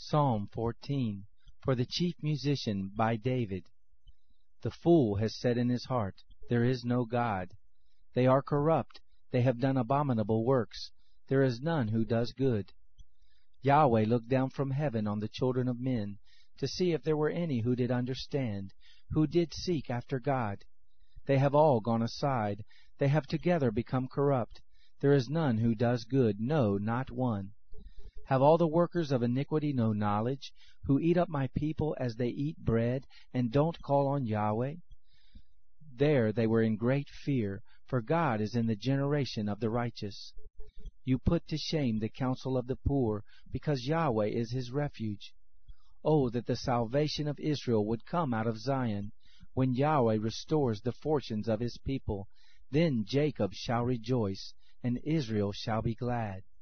Psalm 14, for the chief musician, by David. The fool has said in his heart, there is no God. They are corrupt, they have done abominable works. There is none who does good. Yahweh looked down from heaven on the children of men, to see if there were any who did understand, who did seek after God. They have all gone aside, they have together become corrupt. There is none who does good, no, not one. Have all the workers of iniquity no knowledge, who eat up my people as they eat bread, and don't call on Yahweh? There they were in great fear, for God is in the generation of the righteous. You put to shame the counsel of the poor, because Yahweh is his refuge. Oh, that the salvation of Israel would come out of Zion, when Yahweh restores the fortunes of his people. Then Jacob shall rejoice, and Israel shall be glad.